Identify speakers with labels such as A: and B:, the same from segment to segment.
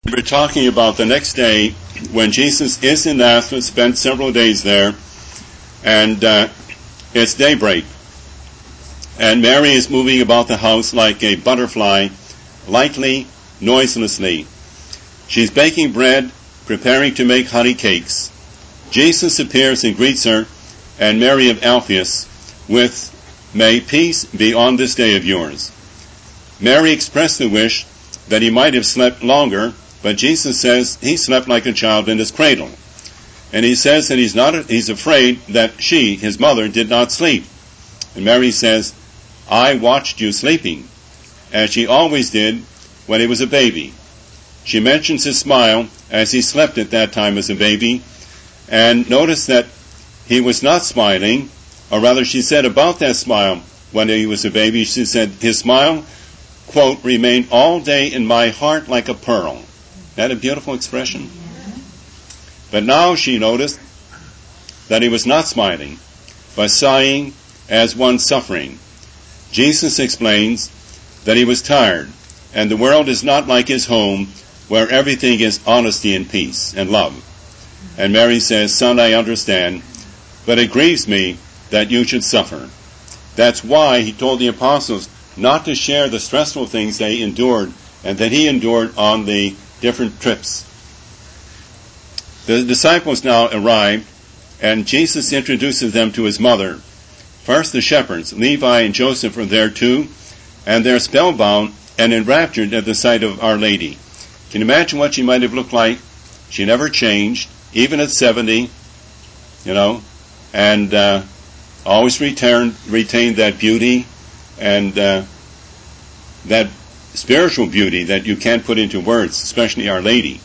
A: We're talking about the next day when Jesus is in Nazareth, spent several days there, and it's daybreak. And Mary is moving about the house like a butterfly, lightly, noiselessly. She's baking bread, preparing to make honey cakes. Jesus appears and greets her, and Mary of Alphaeus with, "May peace be on this day of yours." Mary expressed the wish that he might have slept longer, but Jesus says he slept like a child in his cradle. And he says that he's afraid that she, his mother, did not sleep. And Mary says, "I watched you sleeping," as she always did when he was a baby. She mentions his smile as he slept at that time as a baby, and notice that he was not smiling, or rather she said about that smile when he was a baby, she said, his smile, quote, "remained all day in my heart like a pearl." Isn't that a beautiful expression? But now she noticed that he was not smiling, but sighing as one suffering. Jesus explains that he was tired, and the world is not like his home, where everything is honesty and peace and love. And Mary says, "Son, I understand, but it grieves me that you should suffer." That's why he told the apostles not to share the stressful things they endured and that he endured on the different trips. The disciples now arrived, and Jesus introduces them to his mother. First the shepherds, Levi and Joseph, are there too, and they're spellbound and enraptured at the sight of Our Lady. Can you imagine what she might have looked like? She never changed, even at 70, and always retained that beauty and that spiritual beauty that you can't put into words, especially Our Lady.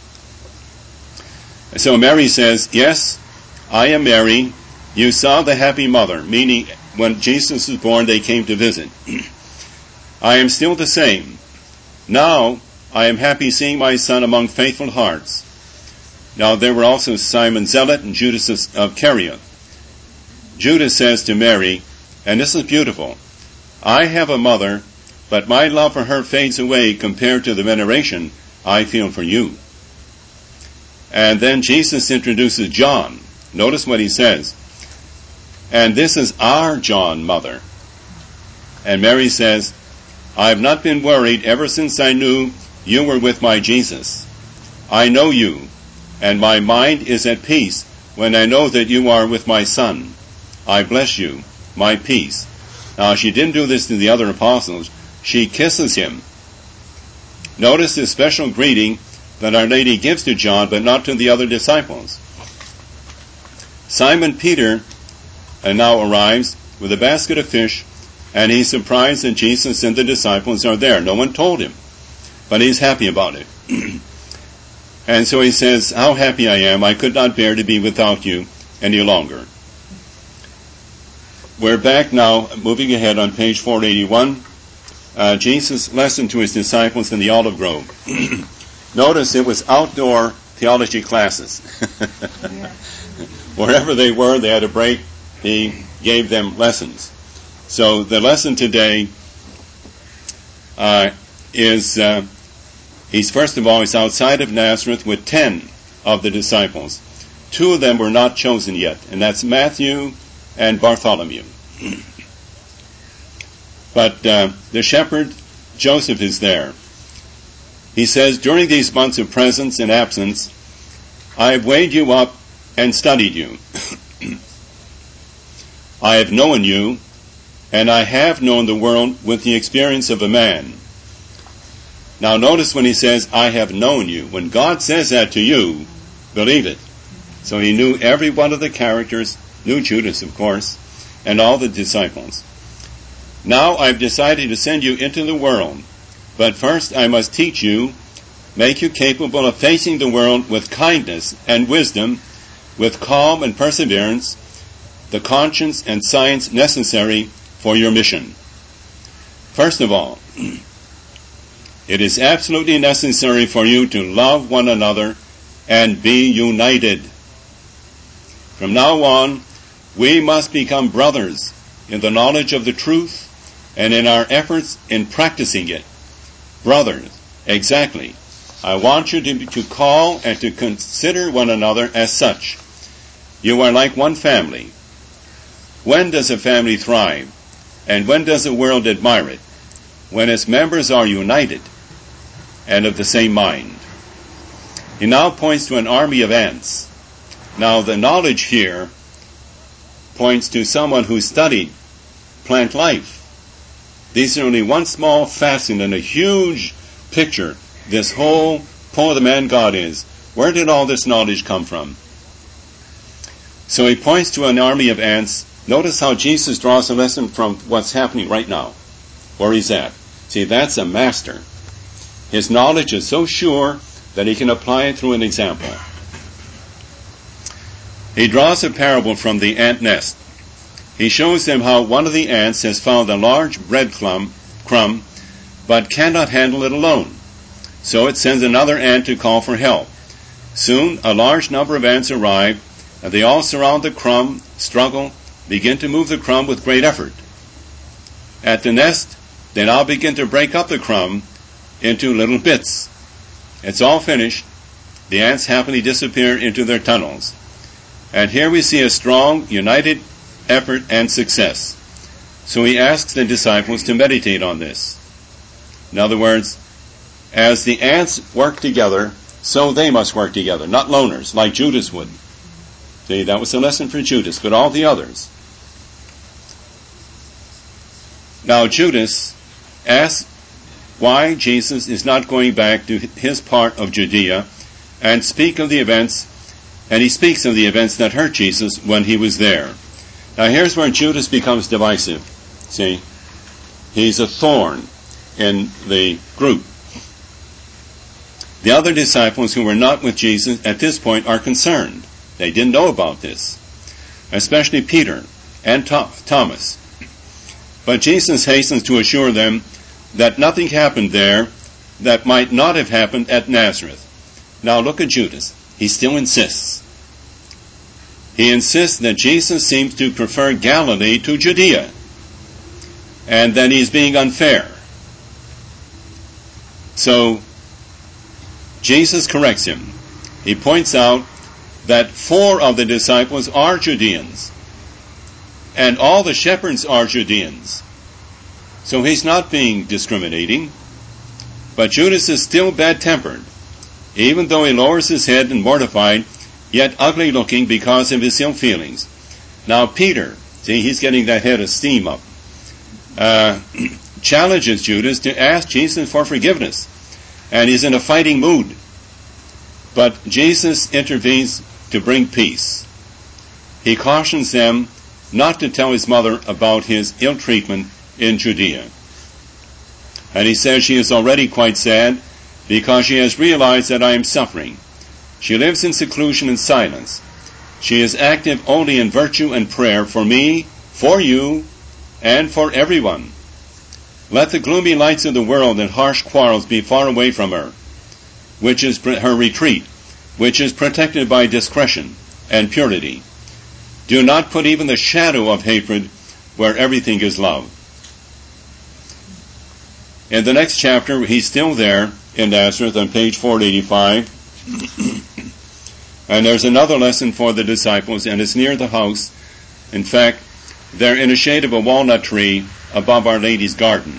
A: So Mary says, "Yes, I am Mary. You saw the happy mother," meaning when Jesus was born they came to visit. "I am still the same. Now I am happy seeing my son among faithful hearts." Now there were also Simon Zealot and Judas of Kerioth. Judas says to Mary, and this is beautiful, "I have a mother, but my love for her fades away compared to the veneration I feel for you." And then Jesus introduces John. Notice what he says. "And this is our John, mother." And Mary says, "I have not been worried ever since I knew you were with my Jesus. I know you, and my mind is at peace when I know that you are with my son. I bless you, my peace." Now she didn't do this to the other apostles. She kisses him. Notice this special greeting that Our Lady gives to John, but not to the other disciples. Simon Peter now arrives with a basket of fish, and he's surprised that Jesus and the disciples are there. No one told him, but he's happy about it. And so he says, "How happy I am. I could not bear to be without you any longer." We're back now, moving ahead on page 481. Jesus' lesson to his disciples in the olive grove. Notice it was outdoor theology classes. Wherever they were, they had a break. He gave them lessons. So the lesson today is he's outside of Nazareth with 10 of the disciples. 2 of them were not chosen yet, and that's Matthew and Bartholomew. But the shepherd, Joseph, is there. He says, "During these months of presence and absence, I have weighed you up and studied you. I have known you, and I have known the world with the experience of a man." Now notice when he says, "I have known you." When God says that to you, believe it. So he knew every one of the characters, knew Judas, of course, and all the disciples. "Now I've decided to send you into the world, but first I must teach you, make you capable of facing the world with kindness and wisdom, with calm and perseverance, the conscience and science necessary for your mission. First of all, it is absolutely necessary for you to love one another and be united. From now on, we must become brothers in the knowledge of the truth and in our efforts in practicing it." Brothers, exactly. I want you to call and to consider one another as such. You are like one family. When does a family thrive? And when does the world admire it? When its members are united and of the same mind. He now points to an army of ants. Now the knowledge here points to someone who studied plant life. These are only one small facet in a huge picture. This whole poem of the man God is. Where did all this knowledge come from? So he points to an army of ants. Notice how Jesus draws a lesson from what's happening right now, where he's at. See, that's a master. His knowledge is so sure that he can apply it through an example. He draws a parable from the ant nest. He shows them how one of the ants has found a large bread crumb, but cannot handle it alone. So it sends another ant to call for help. Soon a large number of ants arrive, and they all surround the crumb, struggle, begin to move the crumb with great effort. At the nest, they now begin to break up the crumb into little bits. It's all finished. The ants happily disappear into their tunnels. And here we see a strong, united effort and success. So he asks the disciples to meditate on this. In other words, as the ants work together, so they must work together, not loners, like Judas would. See, that was a lesson for Judas, but all the others. Now Judas asks why Jesus is not going back to his part of Judea and speak of the events, and he speaks of the events that hurt Jesus when he was there. Now here's where Judas becomes divisive. See, he's a thorn in the group. The other disciples who were not with Jesus at this point are concerned. They didn't know about this, especially Peter and Thomas. But Jesus hastens to assure them that nothing happened there that might not have happened at Nazareth. Now look at Judas. He still insists. He insists that Jesus seems to prefer Galilee to Judea, and that he's being unfair. So Jesus corrects him. He points out that 4 of the disciples are Judeans, and all the shepherds are Judeans. So he's not being discriminating. But Judas is still bad-tempered, even though he lowers his head and mortified, yet ugly looking because of his ill feelings. Now Peter, see, he's getting that head of steam up, challenges Judas to ask Jesus for forgiveness, and he's in a fighting mood. But Jesus intervenes to bring peace. He cautions them not to tell his mother about his ill treatment in Judea. And he says she is already quite sad because she has realized that I am suffering. She lives in seclusion and silence. She is active only in virtue and prayer for me, for you, and for everyone. Let the gloomy lights of the world and harsh quarrels be far away from her, which is her retreat, which is protected by discretion and purity. Do not put even the shadow of hatred where everything is love. In the next chapter, he's still there in Nazareth on page 485. And there's another lesson for the disciples, and it's near the house. In fact, they're in the shade of a walnut tree above Our Lady's garden.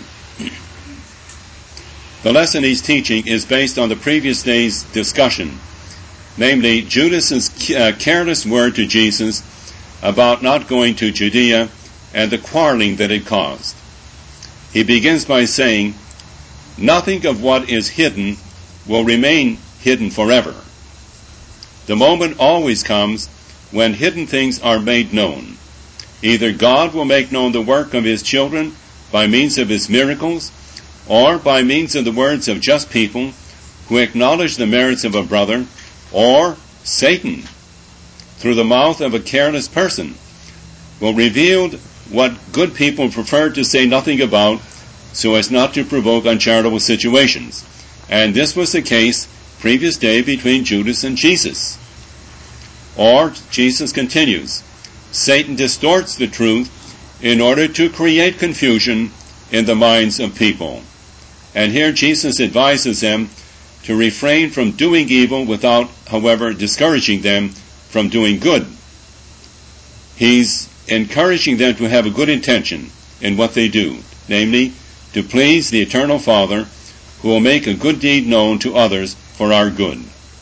A: The lesson he's teaching is based on the previous day's discussion, namely Judas's careless word to Jesus about not going to Judea and the quarreling that it caused. He begins by saying, nothing of what is hidden will remain hidden forever. The moment always comes when hidden things are made known. Either God will make known the work of his children by means of his miracles, or by means of the words of just people who acknowledge the merits of a brother, or Satan, through the mouth of a careless person, will reveal what good people prefer to say nothing about, so as not to provoke uncharitable situations. And this was the case previous day between Judas and Jesus. Or, Jesus continues, Satan distorts the truth in order to create confusion in the minds of people. And here Jesus advises them to refrain from doing evil without, however, discouraging them from doing good. He's encouraging them to have a good intention in what they do, namely, to please the Eternal Father, who will make a good deed known to others for our good.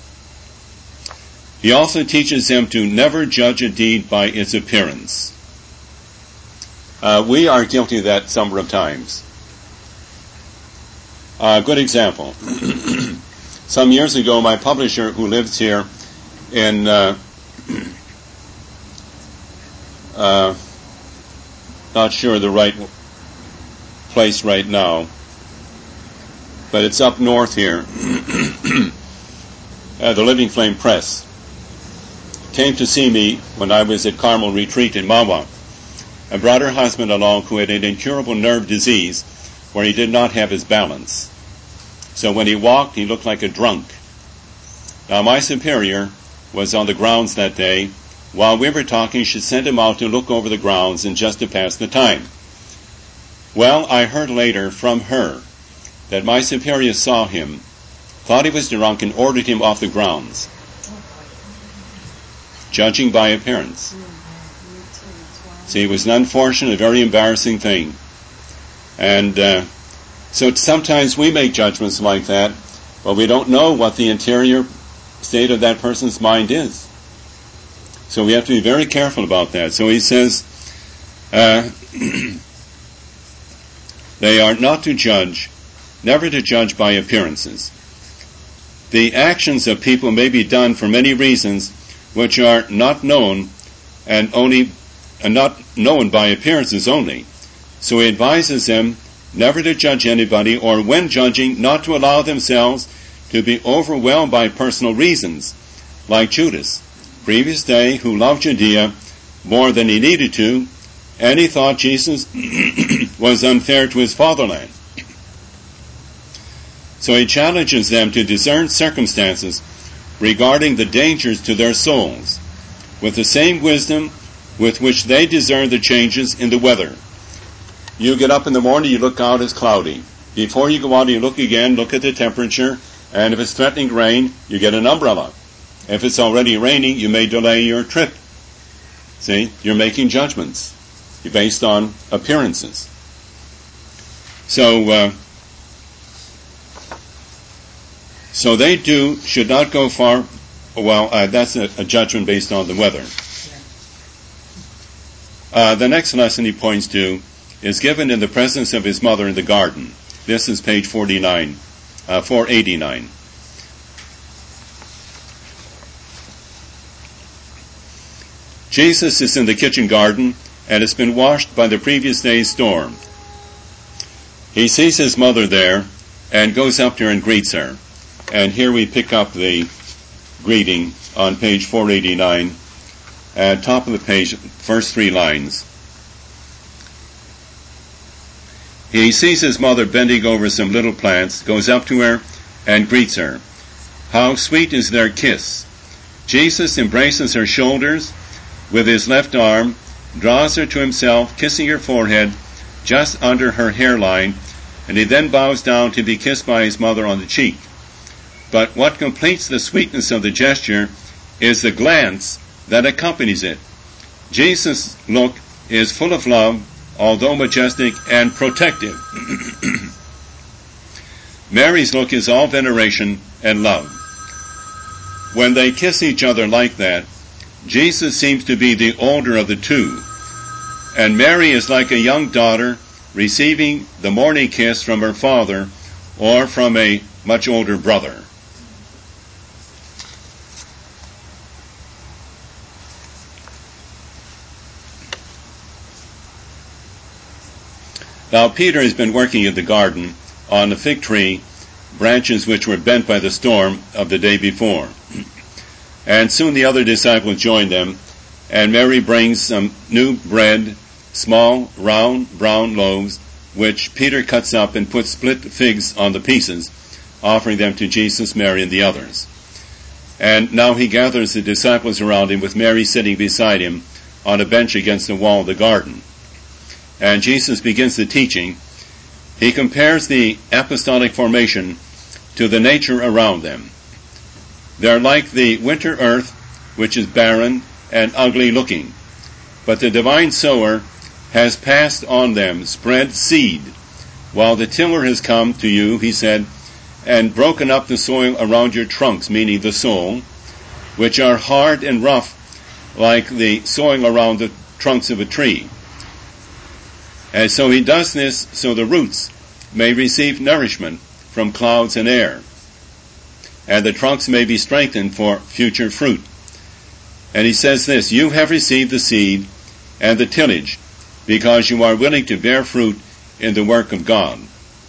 A: He also teaches them to never judge a deed by its appearance. We are guilty of that some of times. A good example. Some years ago, my publisher, who lives here in not sure the right place right now, but it's up north here, the Living Flame Press, came to see me when I was at Carmel Retreat in Mawa, and brought her husband along, who had an incurable nerve disease where he did not have his balance. So when he walked, he looked like a drunk. Now my superior was on the grounds that day. While we were talking, she sent him out to look over the grounds and just to pass the time. Well, I heard later from her that my superior saw him, thought he was drunk, and ordered him off the grounds, judging by appearance. See, it was an unfortunate, very embarrassing thing. And so sometimes we make judgments like that, but we don't know what the interior state of that person's mind is. So we have to be very careful about that. So he says, they are not to judge, never to judge by appearances. The actions of people may be done for many reasons which are not known and not known by appearances only. So he advises them never to judge anybody, or when judging, not to allow themselves to be overwhelmed by personal reasons, like Judas, previous day, who loved Judea more than he needed to, and he thought Jesus was unfair to his fatherland. So he challenges them to discern circumstances regarding the dangers to their souls, with the same wisdom with which they discern the changes in the weather. You get up in the morning, you look out, it's cloudy. Before you go out, you look again, look at the temperature, and if it's threatening rain, you get an umbrella. If it's already raining, you may delay your trip. See, you're making judgments based on appearances. So they should not go far. Well, that's a judgment based on the weather. The next lesson he points to is given in the presence of his mother in the garden. This is page 489. Jesus is in the kitchen garden and has been washed by the previous day's storm. He sees his mother there and goes up to her and greets her. And here we pick up the greeting on page 489, at top of the page, first 3 lines. He sees his mother bending over some little plants, goes up to her and greets her. How sweet is their kiss! Jesus embraces her shoulders with his left arm, draws her to himself, kissing her forehead just under her hairline, and he then bows down to be kissed by his mother on the cheek. But what completes the sweetness of the gesture is the glance that accompanies it. Jesus' look is full of love, although majestic and protective. Mary's look is all veneration and love. When they kiss each other like that, Jesus seems to be the older of the two, and Mary is like a young daughter receiving the morning kiss from her father or from a much older brother. Now Peter has been working in the garden on the fig tree branches which were bent by the storm of the day before. And soon the other disciples joined them, and Mary brings some new bread, small, round, brown loaves, which Peter cuts up and puts split figs on the pieces, offering them to Jesus, Mary, and the others. And now he gathers the disciples around him, with Mary sitting beside him on a bench against the wall of the garden. And Jesus begins the teaching. He compares the apostolic formation to the nature around them. They're like the winter earth, which is barren and ugly looking. But the divine sower has passed on them, spread seed, while the tiller has come to you, he said, and broken up the soil around your trunks, meaning the soul, which are hard and rough like the soil around the trunks of a tree. And so he does this so the roots may receive nourishment from clouds and air, and the trunks may be strengthened for future fruit. And he says this, you have received the seed and the tillage, because you are willing to bear fruit in the work of God.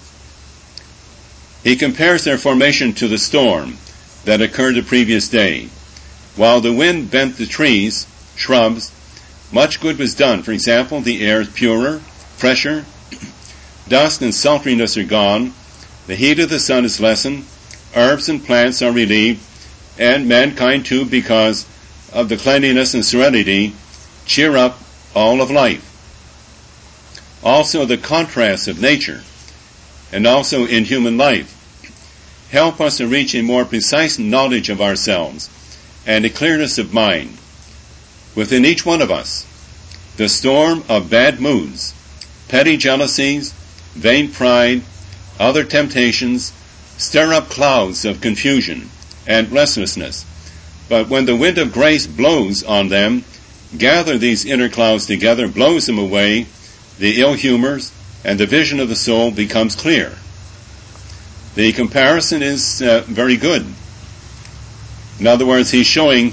A: He compares their formation to the storm that occurred the previous day. While the wind bent the trees, shrubs, much good was done. For example, the air is purer, fresher, dust and sultriness are gone, the heat of the sun is lessened, herbs and plants are relieved, and mankind too, because of the cleanliness and serenity, cheer up all of life. Also the contrast of nature, and also in human life, help us to reach a more precise knowledge of ourselves and a clearness of mind. Within each one of us, the storm of bad moods, petty jealousies, vain pride, other temptations, stir up clouds of confusion and restlessness. But when the wind of grace blows on them, gather these inner clouds together, blows them away, the ill humors, and the vision of the soul becomes clear. The comparison is very good. In other words, he's showing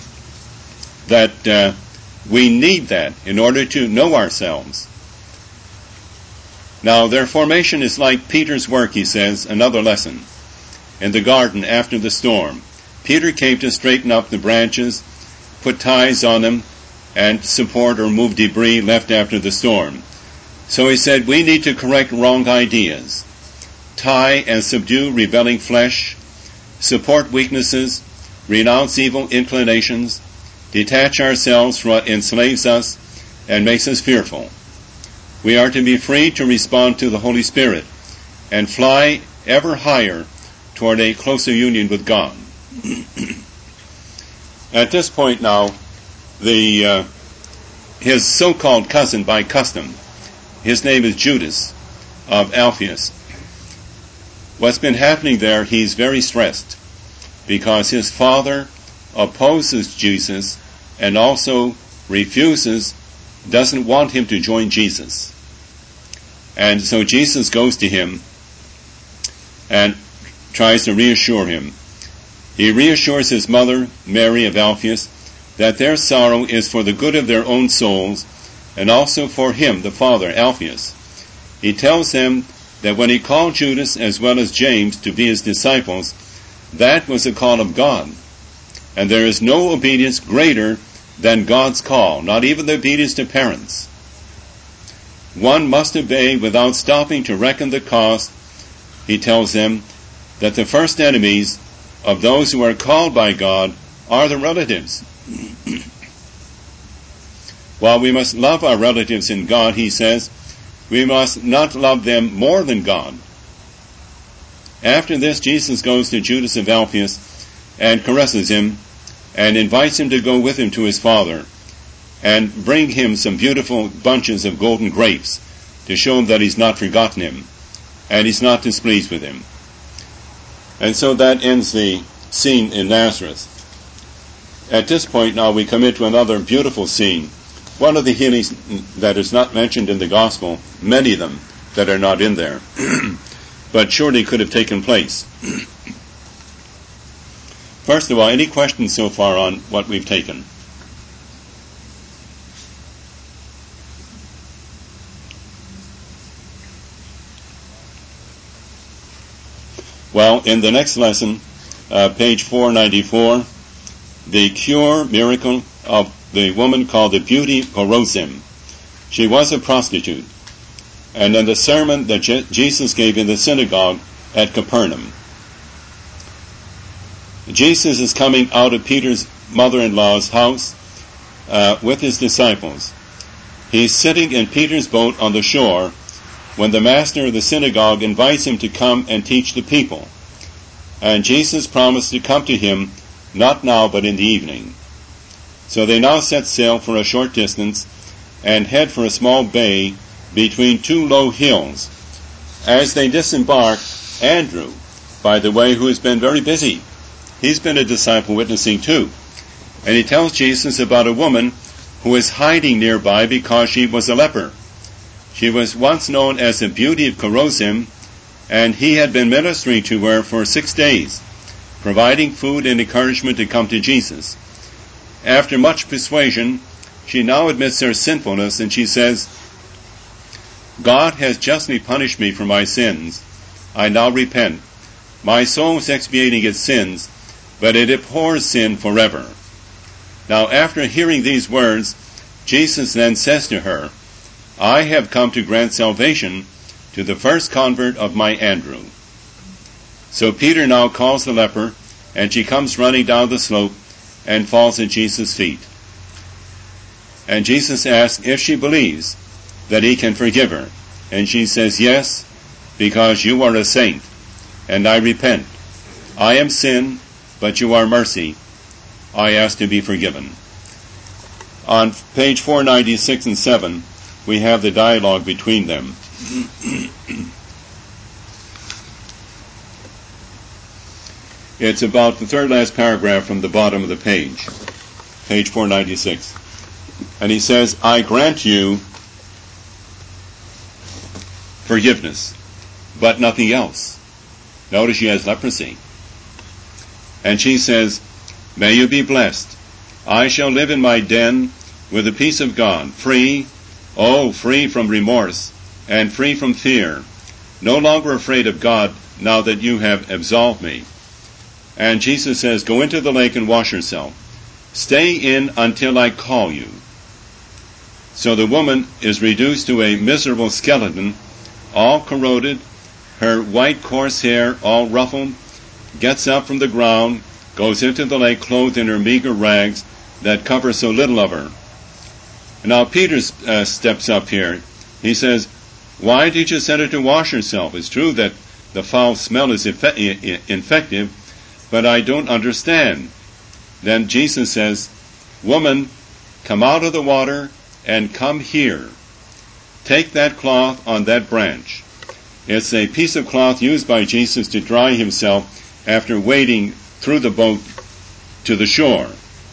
A: that we need that in order to know ourselves. Now, their formation is like Peter's work, he says, another lesson. In the garden after the storm, Peter came to straighten up the branches, put ties on them, and support or move debris left after the storm. So he said, we need to correct wrong ideas, tie and subdue rebelling flesh, support weaknesses, renounce evil inclinations, detach ourselves from what enslaves us and makes us fearful. We are to be free to respond to the Holy Spirit and fly ever higher toward a closer union with God. At this point now, his so-called cousin by custom, his name is Judas of Alphaeus. What's been happening there, he's very stressed because his father opposes Jesus and also doesn't want him to join Jesus. And so Jesus goes to him and tries to reassure him. He reassures his mother, Mary of Alphaeus, that their sorrow is for the good of their own souls and also for him, the father, Alphaeus. He tells them that when he called Judas as well as James to be his disciples, that was a call of God. And there is no obedience greater than God's call, not even the obedience to parents. One must obey without stopping to reckon the cost. He tells them that the first enemies of those who are called by God are the relatives. While we must love our relatives in God, he says, we must not love them more than God. After this, Jesus goes to Judas of Alphaeus and caresses him and invites him to go with him to his father and bring him some beautiful bunches of golden grapes to show him that he's not forgotten him and he's not displeased with him. And so that ends the scene in Nazareth. At this point now we come into another beautiful scene. One of the healings that is not mentioned in the gospel, many of them that are not in there, but surely could have taken place. First of all, any questions so far on what we've taken? Well, in the next lesson, page 494, the cure miracle of the woman called the Beauty Chorazim. She was a prostitute. And then the sermon that Jesus gave in the synagogue at Capernaum. Jesus is coming out of Peter's mother-in-law's house with his disciples. He's sitting in Peter's boat on the shore when the master of the synagogue invites him to come and teach the people. And Jesus promised to come to him, not now but in the evening. So they now set sail for a short distance and head for a small bay between two low hills. As they disembark, Andrew, by the way, who has been very busy, he's been a disciple witnessing too. And he tells Jesus about a woman who is hiding nearby because she was a leper. She was once known as the Beauty of Chorazin, and he had been ministering to her for 6 days, providing food and encouragement to come to Jesus. After much persuasion, she now admits her sinfulness, and she says, God has justly punished me for my sins. I now repent. My soul is expiating its sins, but it abhors sin forever. Now, after hearing these words, Jesus then says to her, I have come to grant salvation to the first convert of my Andrew. So Peter now calls the leper, and she comes running down the slope and falls at Jesus' feet. And Jesus asks if she believes that he can forgive her. And she says, yes, because you are a saint, and I repent. I am sin, but you are mercy. I ask to be forgiven. On page 496 and 7, we have the dialogue between them. It's about the third last paragraph from the bottom of the page 496. And he says, I grant you forgiveness, but nothing else. Notice she has leprosy. And she says, may you be blessed. I shall live in my den with the peace of God, free from remorse and free from fear, no longer afraid of God now that you have absolved me. And Jesus says, go into the lake and wash yourself. Stay in until I call you. So the woman is reduced to a miserable skeleton, all corroded, her white coarse hair all ruffled, gets up from the ground, goes into the lake clothed in her meager rags that cover so little of her. Now Peter steps up here. He says, why did you send her to wash herself? It's true that the foul smell is infective, but I don't understand. Then Jesus says, woman, come out of the water and come here. Take that cloth on that branch. It's a piece of cloth used by Jesus to dry himself after wading through the boat to the shore.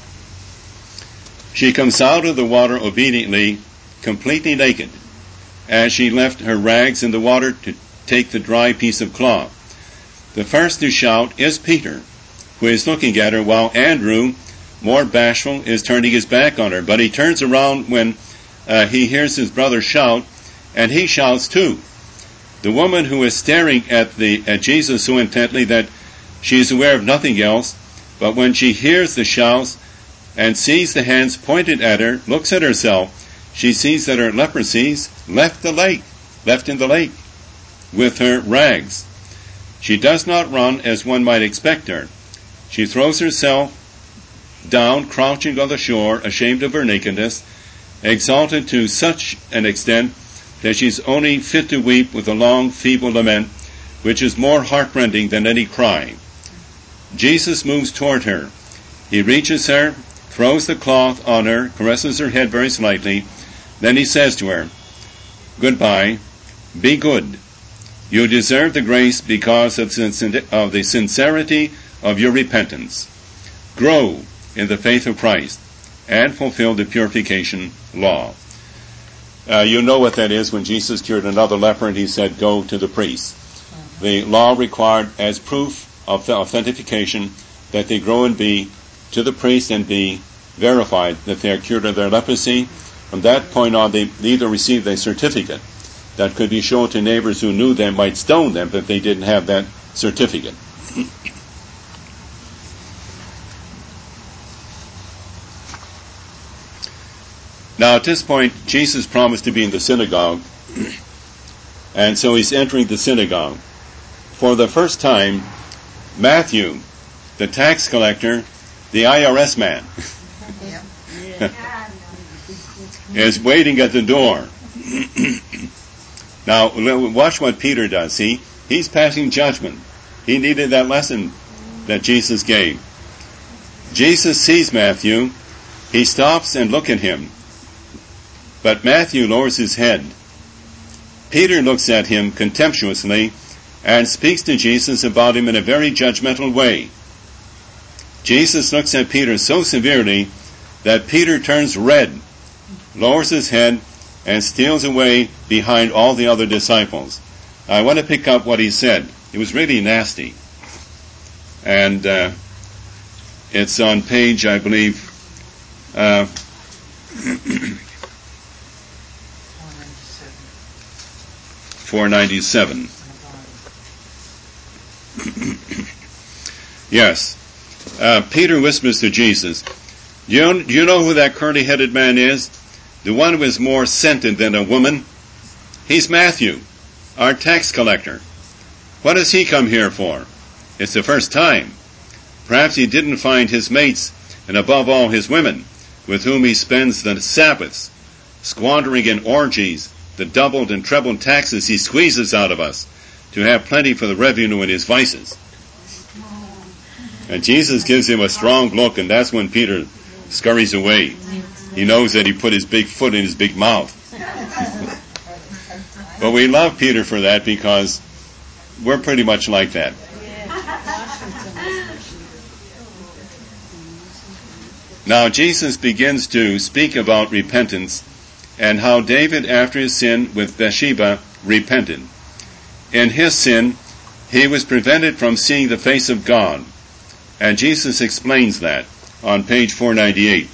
A: She comes out of the water obediently, completely naked, as she left her rags in the water to take the dry piece of cloth. The first to shout is Peter, who is looking at her, while Andrew, more bashful, is turning his back on her. But he turns around when he hears his brother shout, and he shouts too. The woman, who is staring at Jesus so intently that she is aware of nothing else, but when she hears the shouts and sees the hands pointed at her, looks at herself, she sees that her leprosies left in the lake with her rags. She does not run as one might expect her. She throws herself down, crouching on the shore, ashamed of her nakedness, exalted to such an extent that she's only fit to weep with a long, feeble lament, which is more heartrending than any cry. Jesus moves toward her. He reaches her, throws the cloth on her, caresses her head very slightly. Then he says to her, goodbye, be good. You deserve the grace because of the sincerity of your repentance. Grow in the faith of Christ and fulfill the purification law. You know what that is when Jesus cured another leper and he said, go to the priest. The law required as proof of the authentication that they grow and be to the priest and be verified that they are cured of their leprosy. From that point on, they either received a certificate that could be shown to neighbors who knew them, might stone them if they didn't have that certificate. Now at this point, Jesus promised to be in the synagogue, and so he's entering the synagogue. For the first time, Matthew, the tax collector, the IRS man, is waiting at the door. Now, watch what Peter does. He's passing judgment. He needed that lesson that Jesus gave. Jesus sees Matthew. He stops and looks at him. But Matthew lowers his head. Peter looks at him contemptuously and speaks to Jesus about him in a very judgmental way. Jesus looks at Peter so severely that Peter turns red, lowers his head, and steals away behind all the other disciples. I want to pick up what he said. It was really nasty. And it's on page, I believe, 497. Yes. Peter whispers to Jesus, do you know who that curly-headed man is? The one who is more scented than a woman? He's Matthew, our tax collector. What does he come here for? It's the first time. Perhaps he didn't find his mates, and above all his women, with whom he spends the Sabbaths, squandering in orgies the doubled and trebled taxes he squeezes out of us to have plenty for the revenue in his vices. And Jesus gives him a strong look, and that's when Peter scurries away. He knows that he put his big foot in his big mouth. But we love Peter for that because we're pretty much like that. Now Jesus begins to speak about repentance and how David, after his sin with Bathsheba, repented. In his sin, he was prevented from seeing the face of God. And Jesus explains that on page 498.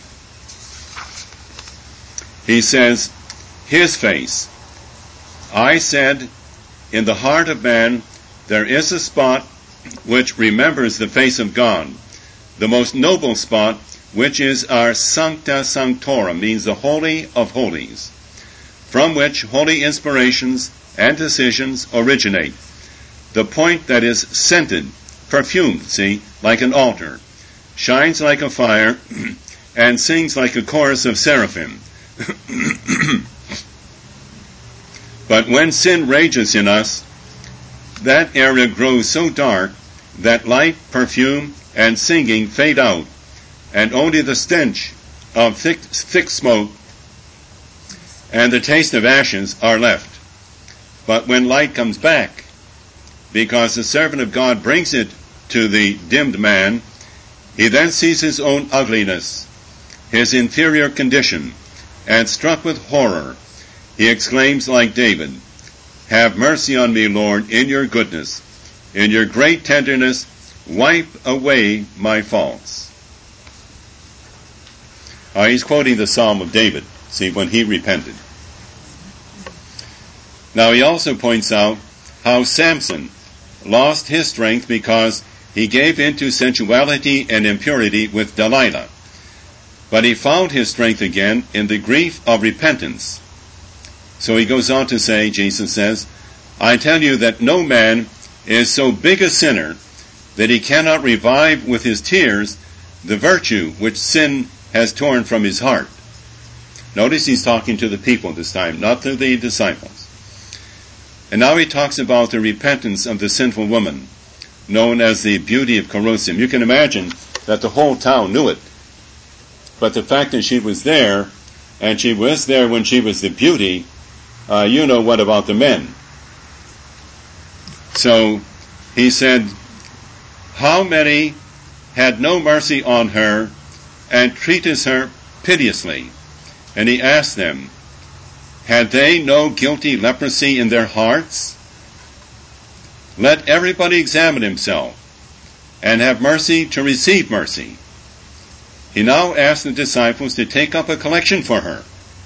A: He says, his face. I said, in the heart of man, there is a spot which remembers the face of God, the most noble spot, which is our Sancta Sanctorum, means the Holy of Holies, from which holy inspirations and decisions originate. The point that is scented, perfumed, see, like an altar, shines like a fire, and sings like a chorus of seraphim. But when sin rages in us, that area grows so dark that light, perfume, and singing fade out, and only the stench of thick smoke and the taste of ashes are left. But when light comes back, because the servant of God brings it to the dimmed man, he then sees his own ugliness, his inferior condition, and struck with horror, he exclaims like David, have mercy on me, Lord, in your goodness. In your great tenderness, wipe away my faults. He's quoting the Psalm of David, see, when he repented. Now he also points out how Samson lost his strength because he gave in to sensuality and impurity with Delilah. But he found his strength again in the grief of repentance. So he goes on to say, Jesus says, I tell you that no man is so big a sinner that he cannot revive with his tears the virtue which sin has torn from his heart. Notice he's talking to the people this time, not to the disciples. And now he talks about the repentance of the sinful woman, known as the beauty of Chorazin. You can imagine that the whole town knew it. But the fact that she was there, and she was there when she was the beauty, you know what about the men. So he said, how many had no mercy on her and treated her piteously? And he asked them, had they no guilty leprosy in their hearts? Let everybody examine himself and have mercy to receive mercy. He now asked the disciples to take up a collection for her.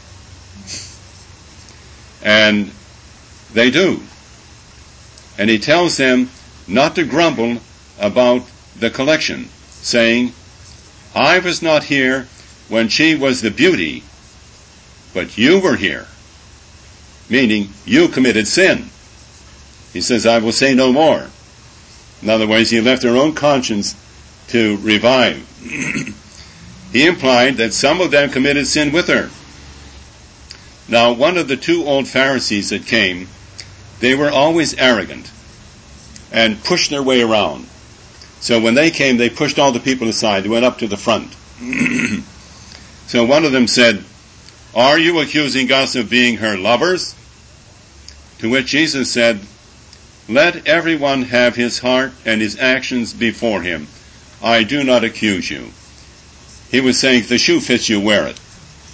A: And they do. And he tells them not to grumble about the collection, saying, I was not here when she was the beauty, but you were here. Meaning, you committed sin. He says, I will say no more. In other words, he left their own conscience to revive. He implied that some of them committed sin with her. Now, one of the two old Pharisees that came, they were always arrogant. and pushed their way around. So when they came, they pushed all the people aside. They went up to the front. So one of them said, "Are you accusing us of being her lovers?" To which Jesus said, "Let everyone have his heart and his actions before him. I do not accuse you." He was saying, if the shoe fits you, wear it.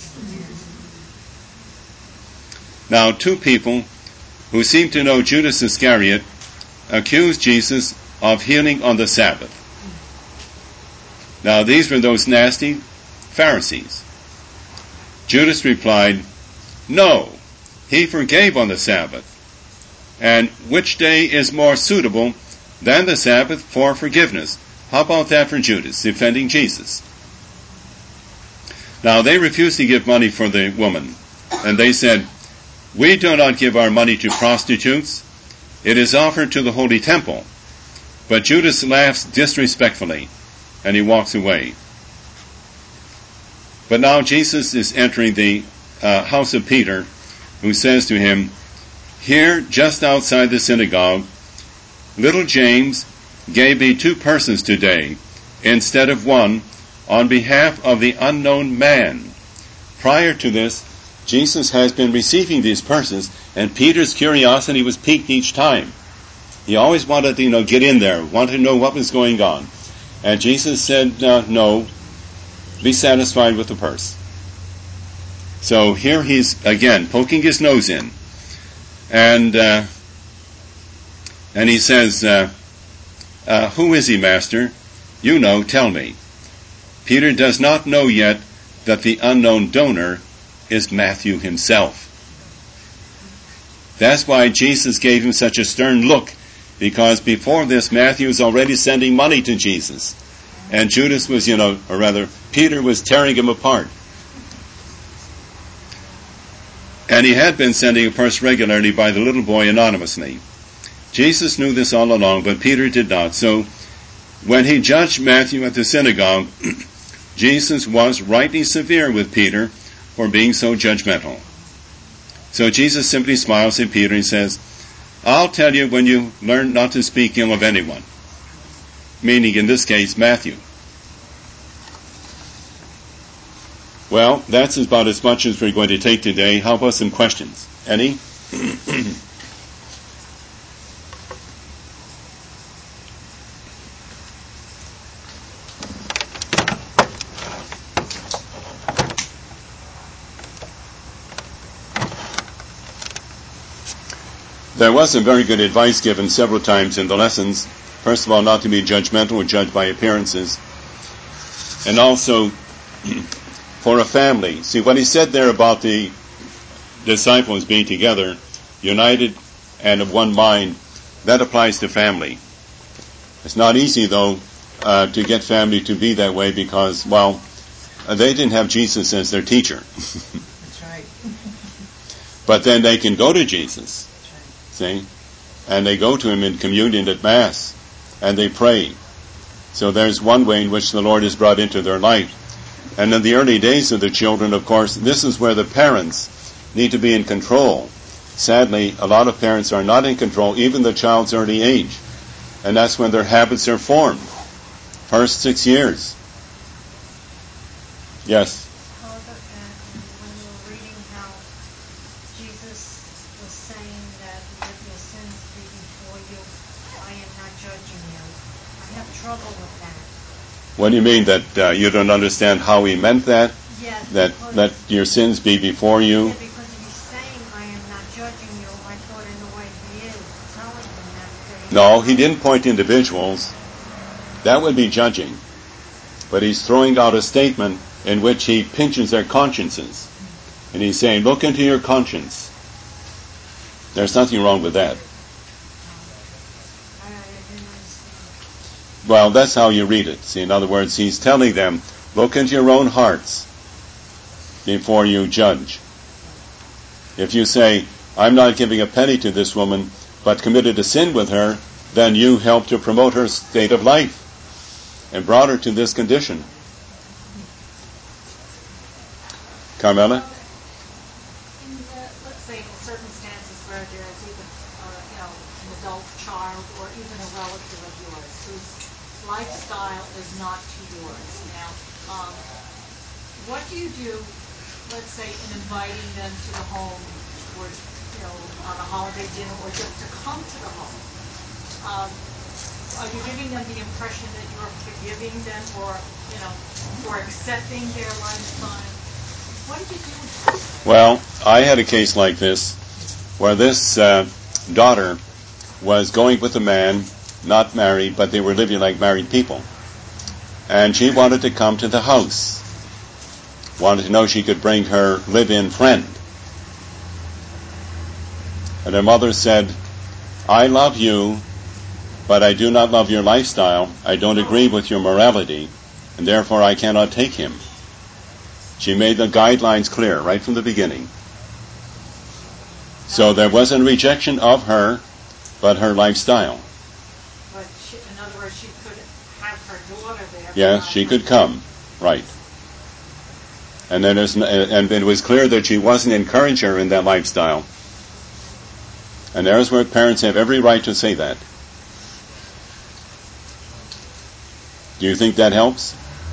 A: Now, two people who seem to know Judas Iscariot accused Jesus of healing on the Sabbath. Now, these were those nasty Pharisees. Judas replied, "No, he forgave on the Sabbath. And which day is more suitable than the Sabbath for forgiveness?" How about that for Judas, defending Jesus? Now, they refused to give money for the woman. And they said, "We do not give our money to prostitutes. It is offered to the holy temple." But Judas laughs disrespectfully, and he walks away. But now Jesus is entering the house of Peter, who says to him, "Here, just outside the synagogue, little James gave me 2 persons today, instead of 1, on behalf of the unknown man." Prior to this, Jesus has been receiving these persons, and Peter's curiosity was piqued each time. He always wanted to, get in there, wanted to know what was going on. And Jesus said, "No, be satisfied with the purse." So here he's, again, poking his nose in. And he says, "Who is he, Master? You know, tell me." Peter does not know yet that the unknown donor is Matthew himself. That's why Jesus gave him such a stern look, because before this, Matthew was already sending money to Jesus. And Judas was, or rather, Peter was tearing him apart. And he had been sending a purse regularly by the little boy anonymously. Jesus knew this all along, but Peter did not. So when he judged Matthew at the synagogue, Jesus was rightly severe with Peter for being so judgmental. So Jesus simply smiles at Peter and says, "I'll tell you when you learn not to speak ill of anyone." Meaning, in this case, Matthew. Well, that's about as much as we're going to take today. How about some questions? Any? There was some very good advice given several times in the lessons. First of all, not to be judgmental or judge by appearances. And also, for a family. See, what he said there about the disciples being together, united and of one mind, that applies to family. It's not easy, though, to get family to be that way because, they didn't have Jesus as their teacher.
B: That's right.
A: But then they can go to Jesus. See? And they go to him in communion at Mass, and they pray. So there's one way in which the Lord is brought into their life. And in the early days of the children, of course, this is where the parents need to be in control. Sadly, a lot of parents are not in control, even the child's early age. And that's when their habits are formed. First 6 years. Yes?
C: How about that when we were reading how Jesus was saying that let your sins be before you, I am not judging you. I have trouble with that.
A: What do you mean, that you don't understand how he meant that?
C: Yes.
A: That let your sins be before you?
C: Yeah, because if he's saying I am not judging you, I thought in a way he is telling them that.
A: No, he didn't point to individuals. That would be judging. But he's throwing out a statement in which he pinches their consciences. And he's saying, look into your conscience. There's nothing wrong with that.
C: I didn't understand.
A: Well, that's how you read it. See, in other words, he's telling them, look into your own hearts before you judge. If you say, I'm not giving a penny to this woman, but committed a sin with her, then you help to promote her state of life and brought her to this condition. Carmela?
D: In let's say circumstances where there is even, in the
C: adult child or even a relative of yours whose lifestyle is not to yours. Now, what do you do, let's say, in inviting them to the home or, on a holiday dinner or just to come to the home? Are you giving them the impression that you're forgiving them for accepting their lifestyle? What did you do with this?
A: Well, I had a case like this where this daughter was going with a man, not married, but they were living like married people. And she wanted to come to the house. Wanted to know she could bring her live-in friend. And her mother said, I love you, but I do not love your lifestyle. I don't agree with your morality, and therefore I cannot take him. She made the guidelines clear right from the beginning. So there wasn't rejection of her, but her lifestyle.
C: But in other words, she could have her daughter there.
A: Yes, she could come. Right. And then and it was clear that she wasn't encouraging her in that lifestyle. And there's where parents have every right to say that. Do you think that helps?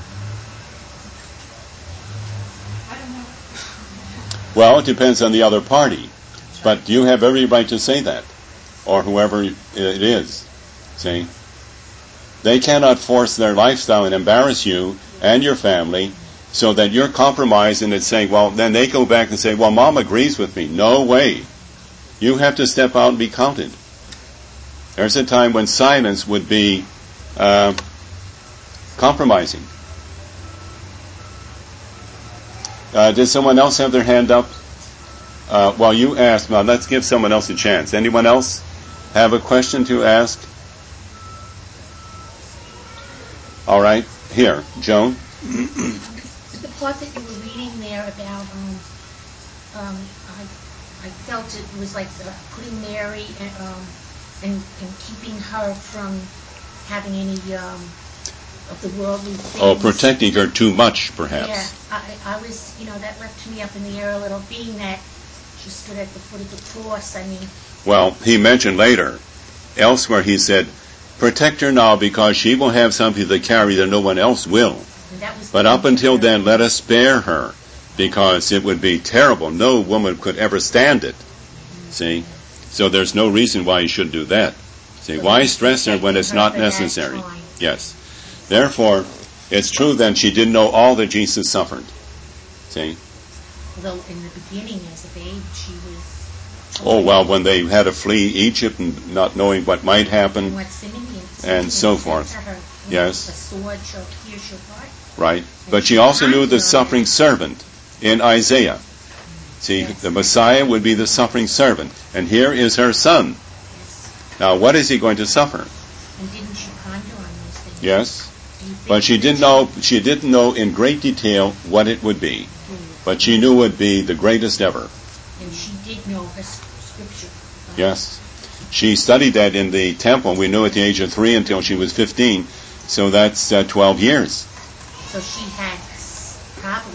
C: I don't know.
A: Well, it depends on the other party. But you have every right to say that. Or whoever it is. See? They cannot force their lifestyle and embarrass you and your family so that you're compromising and saying, well, then they go back and say, well, Mom agrees with me. No way. You have to step out and be counted. There's a time when silence would be compromising. Did someone else have their hand up? Well, you asked. Well, let's give someone else a chance. Anyone else have a question to ask? All right. Here, Joan.
B: The part that you were reading there about, I felt it was like putting Mary and keeping her from having any of the worldly things.
A: Oh, protecting her too much, perhaps.
B: Yeah, I was, that left me up in the air a little, being that she stood at the foot of the cross. I mean.
A: Well, he mentioned later, elsewhere he said, protect her now because she will have something to carry that no one else will. But up until then, let us spare her because it would be terrible. No woman could ever stand it. See? So there's no reason why you should do that. See? Why stress her when it's not necessary? Yes. Therefore, it's true then she didn't know all that Jesus suffered. See?
B: Although in the beginning, as a babe, she was.
A: Oh, well, when they had to flee Egypt and not knowing what might happen, and so forth. Yes.
B: A sword shall pierce your heart.
A: Right. But she also knew the suffering servant in Isaiah. See, the Messiah would be the suffering servant. And here is her son. Now, what is he going to suffer?
B: And didn't she ponder on those things?
A: Yes. But she didn't know in great detail what it would be. But she knew it would be the greatest ever.
B: And she did know her scripture.
A: Yes. She studied that in the temple. We knew at the age of 3 until she was 15. So that's 12 years.
B: So she had probably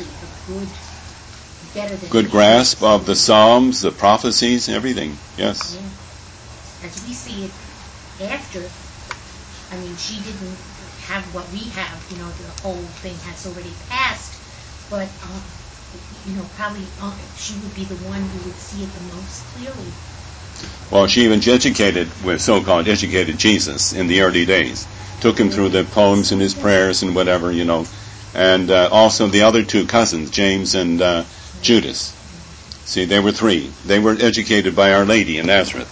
A: good grasp of the Psalms, the prophecies, everything. Yes.
B: Yeah. As we see it after, I mean, she didn't have what we have, the whole thing has already passed, but, probably she would be the one who would see it the most clearly.
A: Well, she even so-called educated Jesus in the early days. Took him through the poems and his prayers and whatever, And also the other two cousins, James and Judas. See, they were 3. They were educated by Our Lady in Nazareth.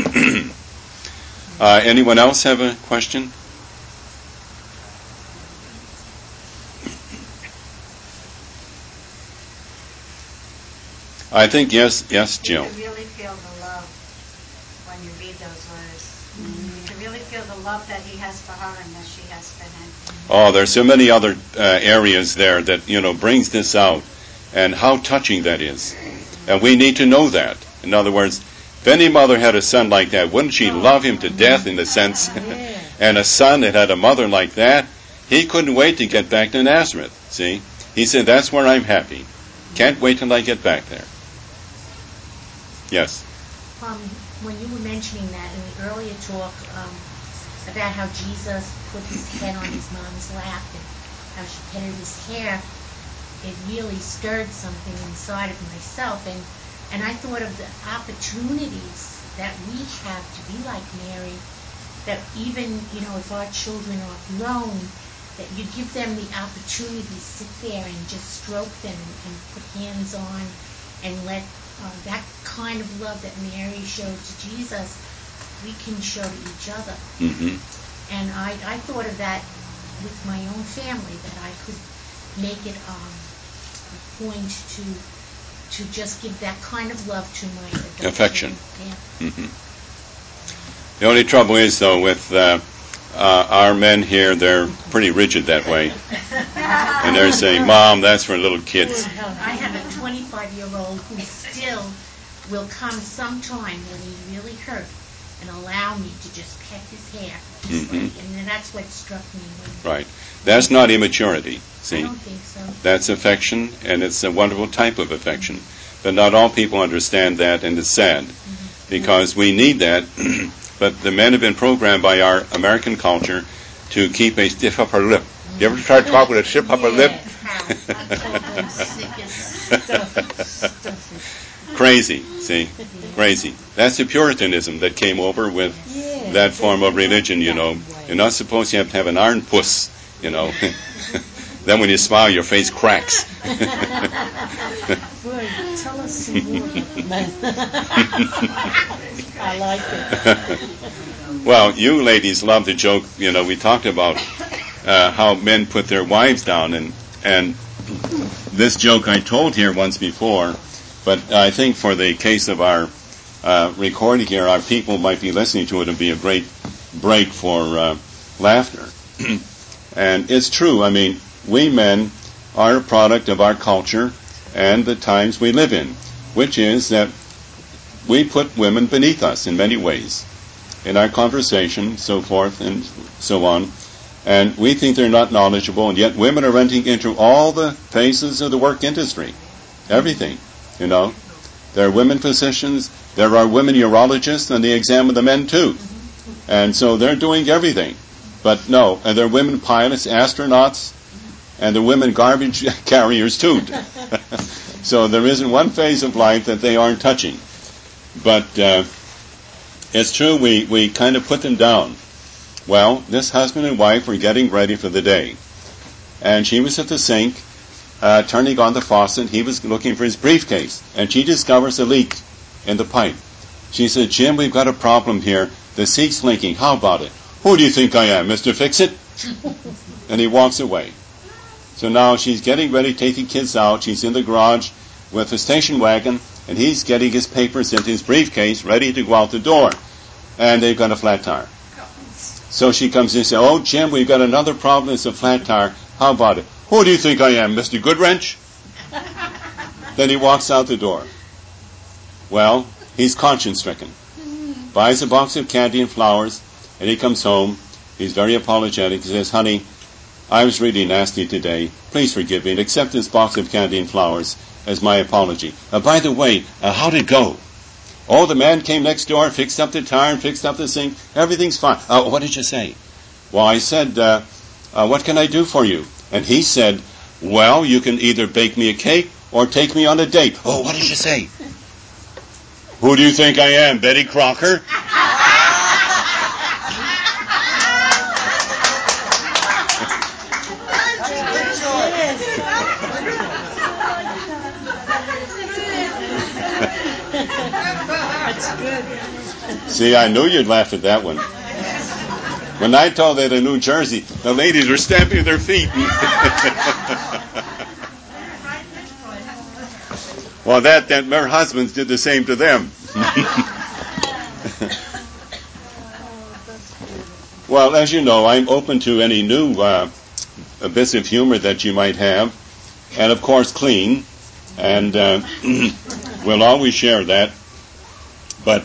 A: Anyone else have a question? I think yes, Jill.
C: You can really feel the love when you read those words. You can really feel the love that he has for her and that she has for him.
A: Oh, there's so many other areas there that, brings this out, and how touching that is. And we need to know that. In other words, if any mother had a son like that, wouldn't she love him to death in a sense? And a son that had a mother like that, he couldn't wait to get back to Nazareth, see? He said, that's where I'm happy. Can't wait till I get back there. Yes?
B: when you were mentioning that in the earlier talk about how Jesus put his head on his mom's lap and how she petted his hair, it really stirred something inside of myself. And I thought of the opportunities that we have to be like Mary, that even, if our children are grown, that you give them the opportunity to sit there and just stroke them and put hands on and let that kind of love that Mary showed to Jesus, we can show to each other.
A: Mm-hmm.
B: And I thought of that with my own family, that I could make it a point to just give that kind of love to my adult
A: affection.
B: Yeah.
A: Mm-hmm. The only trouble is, though, with our men here, they're pretty rigid that way. And they're saying, Mom, that's for little kids.
B: I have a 25-year-old who still will come sometime when he's really hurt and allow me to just pet his hair.
A: Mm-hmm.
B: And that's what struck me.
A: Right. That's not immaturity, see?
B: I don't think so.
A: That's affection, and it's a wonderful type of affection. But not all people understand that, and it's sad. Mm-hmm. Because we need that, but the men have been programmed by our American culture to keep a stiff upper lip. You ever try to talk with a stiff upper lip? Crazy, see? Crazy. That's the Puritanism that came over with that form of religion, You're not supposed to have an iron puss, Then when you smile, your face cracks.
D: Boy, tell us some more about the men. I like it.
A: Well, you ladies love the joke. We talked about how men put their wives down, and this joke I told here once before, but I think for the case of our recording here, our people might be listening to it and be a great break for laughter. And it's true. I mean, we men are a product of our culture and the times we live in, which is that we put women beneath us in many ways, in our conversation, so forth and so on, and we think they're not knowledgeable, and yet women are entering into all the phases of the work industry, everything, There are women physicians, there are women urologists, and they examine the men too, and so they're doing everything. But no, and there are women pilots, astronauts, and there are women garbage carriers too. So there isn't one phase of life that they aren't touching. But it's true, we kind of put them down. Well, this husband and wife were getting ready for the day. And she was at the sink, turning on the faucet. He was looking for his briefcase. And she discovers a leak in the pipe. She said, Jim, we've got a problem here. The seat's leaking. How about it? Who do you think I am, Mr. Fix-It? And he walks away. So now she's getting ready to take the kids out. She's in the garage with a station wagon, and he's getting his papers into his briefcase, ready to go out the door. And they've got a flat tire. So she comes in and says, oh, Jim, we've got another problem. It's a flat tire. How about it? Who do you think I am, Mr. Goodwrench? Then he walks out the door. Well, he's conscience-stricken. Buys a box of candy and flowers, and he comes home. He's very apologetic. He says, honey, I was really nasty today. Please forgive me and accept this box of candy and flowers as my apology. By the way, how'd it go? Oh, the man came next door, fixed up the tire, and fixed up the sink. Everything's fine. What did you say? Well, I said, what can I do for you? And he said, well, you can either bake me a cake or take me on a date. Oh, what did you say? Who do you think I am, Betty Crocker?
D: That's good.
A: See, I knew you'd laugh at that one. When I told that in New Jersey, the ladies were stamping their feet. Well, that their husbands did the same to them. Well, as you know, I'm open to any new bits of humor that you might have, and of course clean, and we'll always share that. But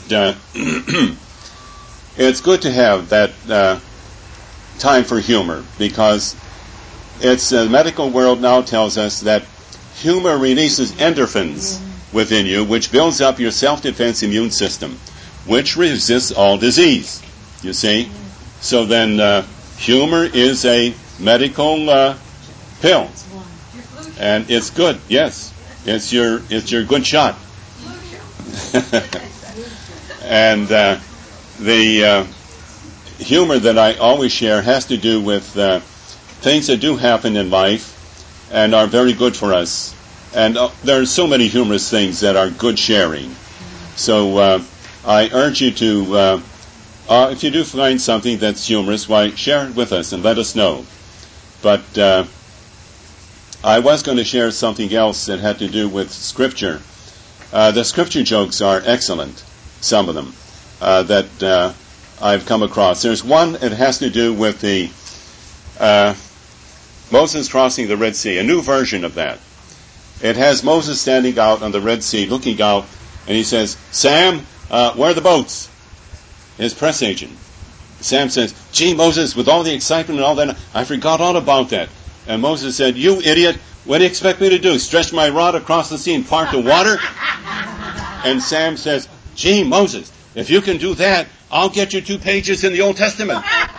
A: it's good to have that time for humor, because the medical world now tells us that humor releases endorphins within you, which builds up your self-defense immune system. which resists all disease. You see? So then humor is a medical pill. And it's good, yes. It's your good shot. And the humor that I always share has to do with things that do happen in life and are very good for us. And there are so many humorous things that are good sharing. So I urge you to, if you do find something that's humorous, why, share it with us and let us know. But I was going to share something else that had to do with Scripture. The Scripture jokes are excellent, some of them, that I've come across. There's one that has to do with the Moses crossing the Red Sea, a new version of that. It has Moses standing out on the Red Sea, looking out, and he says, Sam, where are the boats? His press agent. Sam says, gee, Moses, with all the excitement and all that, I forgot all about that. And Moses said, you idiot, what do you expect me to do? Stretch my rod across the sea and part the water? And Sam says, gee, Moses, if you can do that, I'll get you 2 pages in the Old Testament.